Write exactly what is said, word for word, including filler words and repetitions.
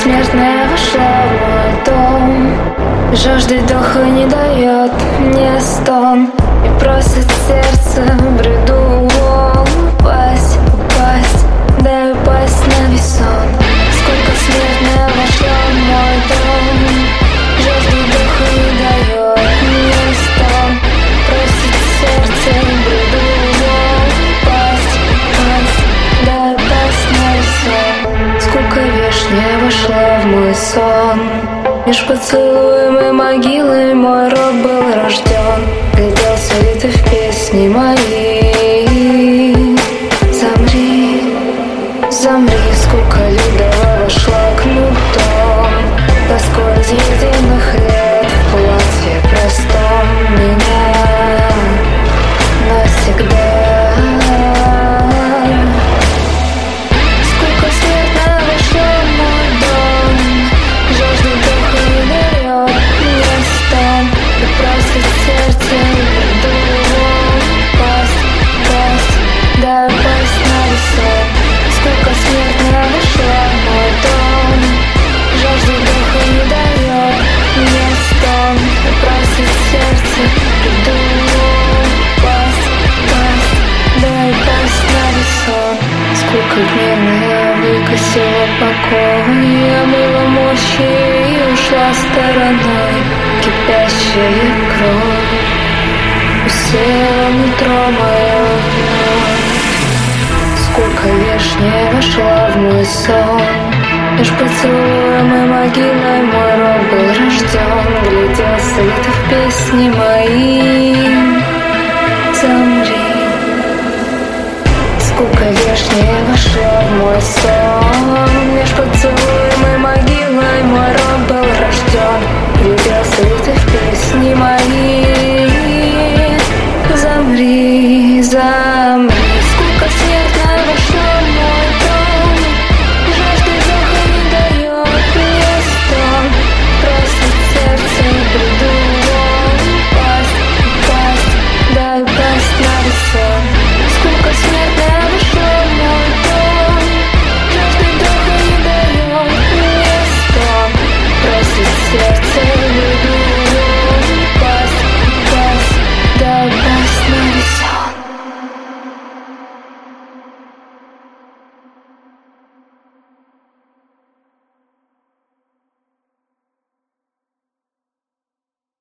смертная вошла в мой дом. Жажды вдоха не дает мне стон, и просит сердце в бреду упасть, упасть, дай упасть на весь сон. Сколько смертная вошла в мой дом, жажды вдоха не дает мне стон, просит сердце в бреду упасть, упасть, дай упасть на весь сон. Сколько вишня вошла в мой сон, меж поцелуем и могилой мой род был рожден. Гляделся ли ты в песни мои? Замри, замри, сколько людова вошла кнутом, тоской изъеденных лет в платье простом меня навсегда. Сколько смертная вошла в мой дом, жажды вдоха не дает мне стон, и просит сердце в бреду упасть, упасть, дай упасть на весь сон. Сколько смертная вошла в мой дом, жажды вдоха не дает мне стон, и просит сердце в бреду упасть, упасть, дай упасть на весь сон. Сколько гневная выкосила покой, я была мощи и ушла стороной. Кипящая кровь усеяла нутро мое вновь. Сколько вишня вошла в мой сон, меж поцелуем и могилой мой род был рожден. Гляделся ли ты в песни мои?